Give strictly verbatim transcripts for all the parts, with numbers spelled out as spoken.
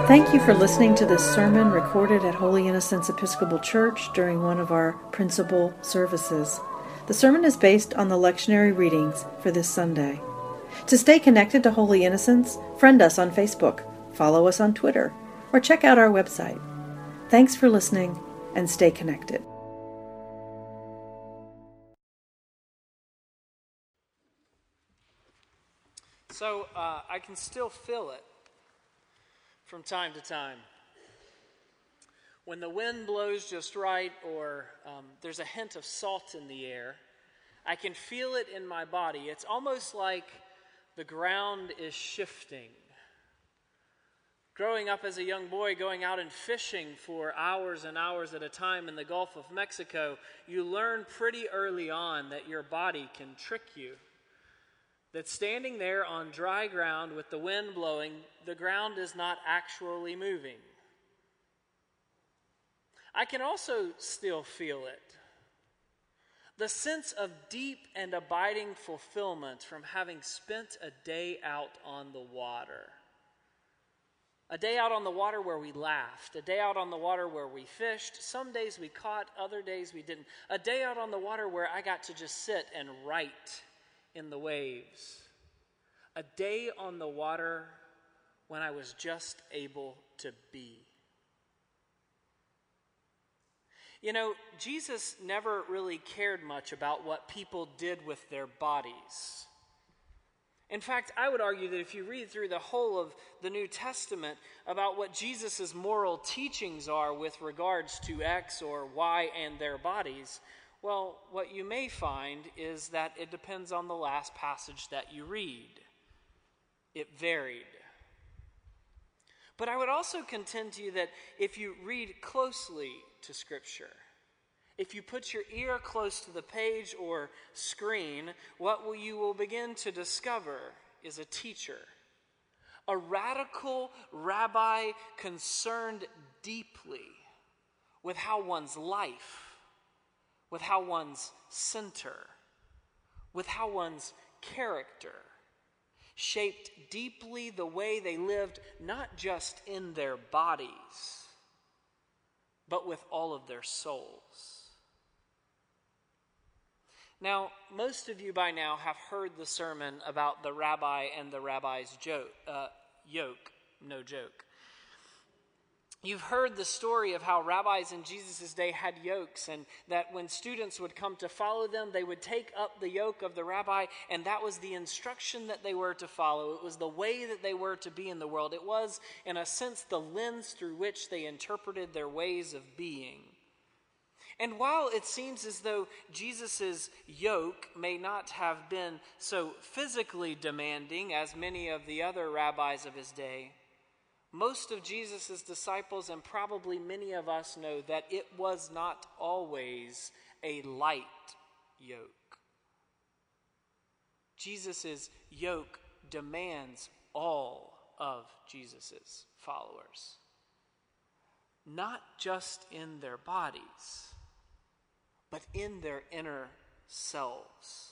Thank you for listening to this sermon recorded at Holy Innocents Episcopal Church during one of our principal services. The sermon is based on the lectionary readings for this Sunday. To stay connected to Holy Innocents, friend us on Facebook, follow us on Twitter, or check out our website. Thanks for listening, and stay connected. So uh, I can still feel it from time to time. When the wind blows just right, or um, there's a hint of salt in the air, I can feel it in my body. It's almost like the ground is shifting. Growing up as a young boy, going out and fishing for hours and hours at a time in the Gulf of Mexico, you learn pretty early on that your body can trick you. That standing there on dry ground with the wind blowing, the ground is not actually moving. I can also still feel it. The sense of deep and abiding fulfillment from having spent a day out on the water. A day out on the water where we laughed. A day out on the water where we fished. Some days we caught, other days we didn't. A day out on the water where I got to just sit and write in the waves. A day on the water when I was just able to be. You know, Jesus never really cared much about what people did with their bodies. In fact, I would argue that if you read through the whole of the New Testament about what Jesus' moral teachings are with regards to X or Y and their bodies, well, what you may find is that it depends on the last passage that you read. It varied. But I would also contend to you that if you read closely to Scripture, if you put your ear close to the page or screen, what will you will begin to discover is a teacher, a radical rabbi concerned deeply with how one's life, with how one's center, with how one's character shaped deeply the way they lived, not just in their bodies, but with all of their souls. Now, most of you by now have heard the sermon about the rabbi and the rabbi's joke, uh, yoke, no joke. You've heard the story of how rabbis in Jesus' day had yokes, and that when students would come to follow them, they would take up the yoke of the rabbi, and that was the instruction that they were to follow. It was the way that they were to be in the world. It was, in a sense, the lens through which they interpreted their ways of being. And while it seems as though Jesus' yoke may not have been so physically demanding as many of the other rabbis of his day, most of Jesus' disciples, and probably many of us, know that it was not always a light yoke. Jesus' yoke demands all of Jesus' followers, not just in their bodies, but in their inner selves.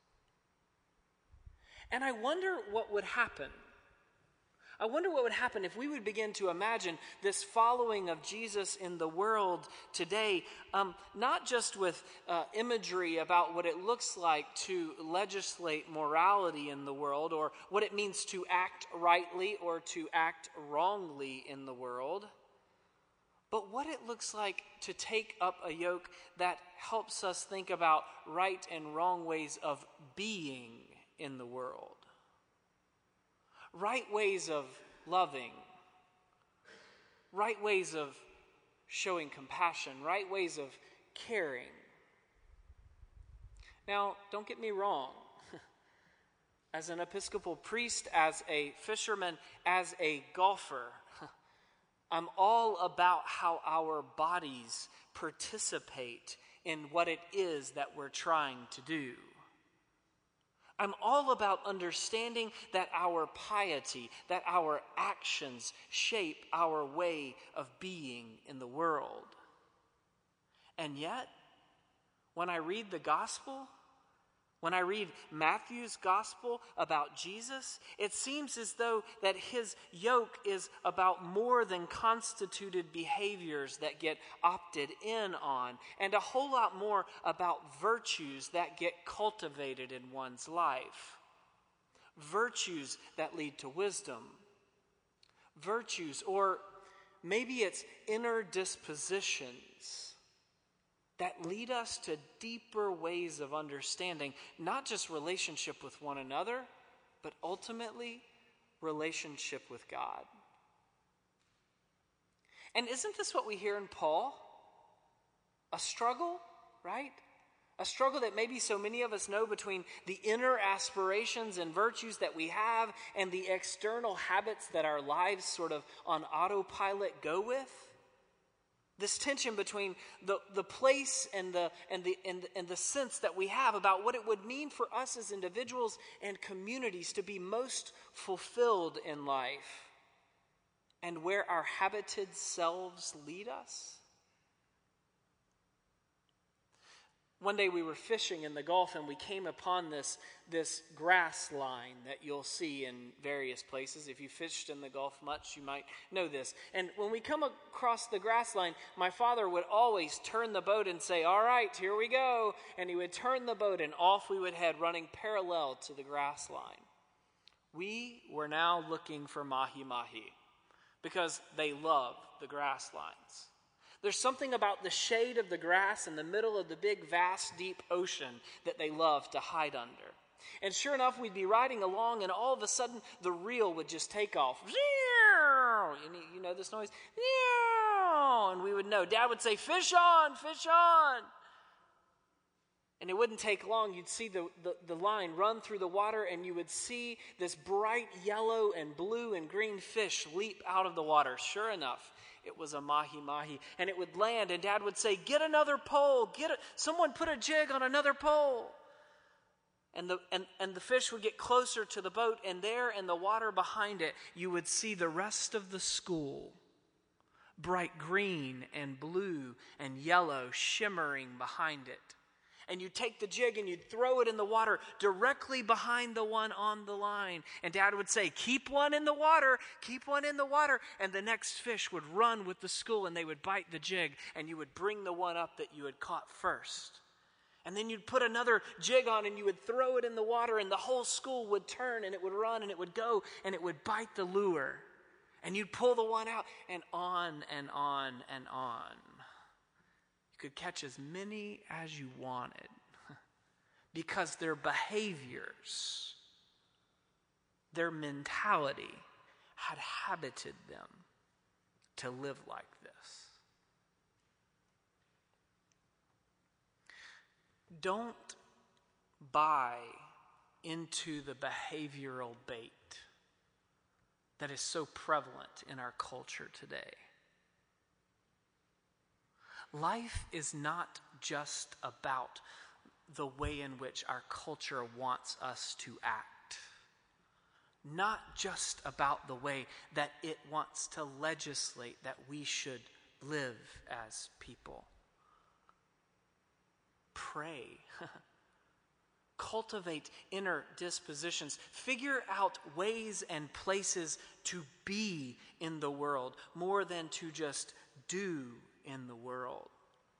And I wonder what would happen I wonder what would happen if we would begin to imagine this following of Jesus in the world today, um, not just with uh, imagery about what it looks like to legislate morality in the world, or what it means to act rightly or to act wrongly in the world, but what it looks like to take up a yoke that helps us think about right and wrong ways of being in the world. Right ways of loving, right ways of showing compassion, right ways of caring. Now, don't get me wrong. As an Episcopal priest, as a fisherman, as a golfer, I'm all about how our bodies participate in what it is that we're trying to do. I'm all about understanding that our piety, that our actions shape our way of being in the world. And yet, when I read the gospel, When I read Matthew's gospel about Jesus, it seems as though that his yoke is about more than constituted behaviors that get opted in on, and a whole lot more about virtues that get cultivated in one's life. Virtues that lead to wisdom. Virtues, or maybe it's inner dispositions that lead us to deeper ways of understanding, not just relationship with one another, but ultimately relationship with God. And isn't this what we hear in Paul? A struggle, right? A struggle that maybe so many of us know between the inner aspirations and virtues that we have and the external habits that our lives sort of on autopilot go with. This tension between the, the place and the, and, the, and, the, and the sense that we have about what it would mean for us as individuals and communities to be most fulfilled in life, and where our habited selves lead us. One day we were fishing in the Gulf and we came upon this, this grass line that you'll see in various places. If you fished in the Gulf much, you might know this. And when we come across the grass line, my father would always turn the boat and say, "All right, here we go." And he would turn the boat and off we would head, running parallel to the grass line. We were now looking for mahi-mahi because they love the grass lines. There's something about the shade of the grass in the middle of the big, vast, deep ocean that they love to hide under. And sure enough, we'd be riding along, and all of a sudden, the reel would just take off. You know this noise? And we would know. Dad would say, "Fish on, fish on." And it wouldn't take long. You'd see the, the, the line run through the water, and you would see this bright yellow and blue and green fish leap out of the water. Sure enough, it was a mahi-mahi. And it would land, and Dad would say, "Get another pole. Get a, someone put a jig on another pole." And the, and, and the fish would get closer to the boat, and there in the water behind it, you would see the rest of the school, bright green and blue and yellow, shimmering behind it. And you'd take the jig and you'd throw it in the water directly behind the one on the line. And Dad would say, "Keep one in the water, keep one in the water." And the next fish would run with the school and they would bite the jig, and you would bring the one up that you had caught first. And then you'd put another jig on and you would throw it in the water, and the whole school would turn and it would run and it would go and it would bite the lure. And you'd pull the one out, and on and on and on. You could catch as many as you wanted because their behaviors, their mentality had habited them to live like this. Don't buy into the behavioral bait that is so prevalent in our culture today. Life is not just about the way in which our culture wants us to act. Not just about the way that it wants to legislate that we should live as people. Pray. Cultivate inner dispositions. Figure out ways and places to be in the world more than to just do in the world.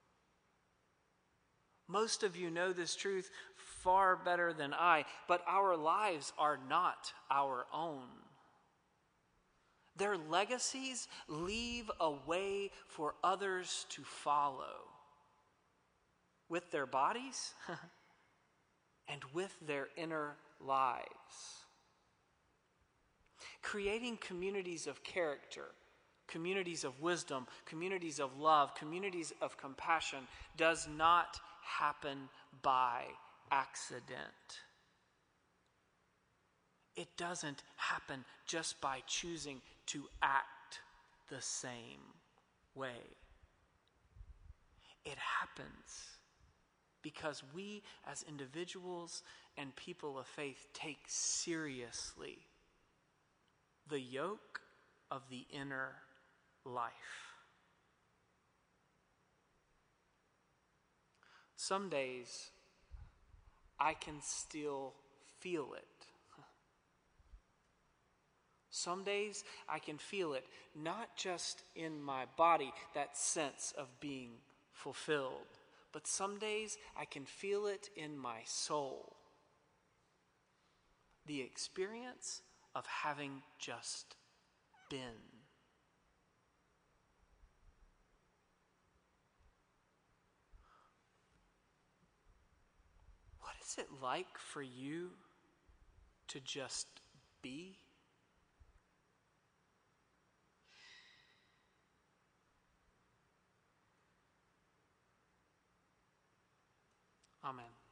Most of you know this truth far better than I, but our lives are not our own. Their legacies leave a way for others to follow with their bodies and with their inner lives. Creating communities of character, communities of wisdom, communities of love, communities of compassion does not happen by accident. It doesn't happen just by choosing to act the same way. It happens because we as individuals and people of faith take seriously the yoke of the inner life. Some days I can still feel it. Some days I can feel it, not just in my body, that sense of being fulfilled, but some days I can feel it in my soul. The experience of having just been. What is it like for you to just be? Amen.